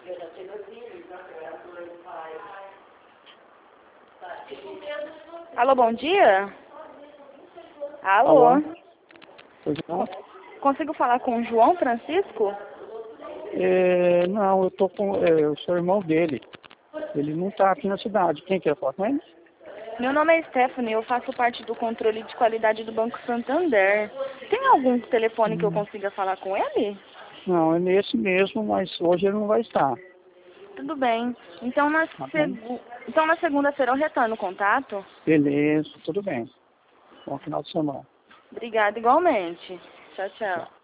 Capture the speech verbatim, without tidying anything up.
Alô, bom dia? Alô? Alô? Pois não? Consigo falar com o João Francisco? É, não, eu tô com. É, eu sou irmão dele. Ele não tá aqui na cidade. Quem quer falar com ele? Meu nome é Stephanie, eu faço parte do controle de qualidade do Banco Santander. Tem algum telefone que eu Hum. consiga falar com ele? Não, é nesse mesmo, mas hoje ele não vai estar. Tudo bem. Então na, Tá bom? segu... então, na segunda-feira eu retorno o contato? Beleza, tudo bem. Bom final de semana. Obrigada igualmente. Tchau, tchau. Tchau.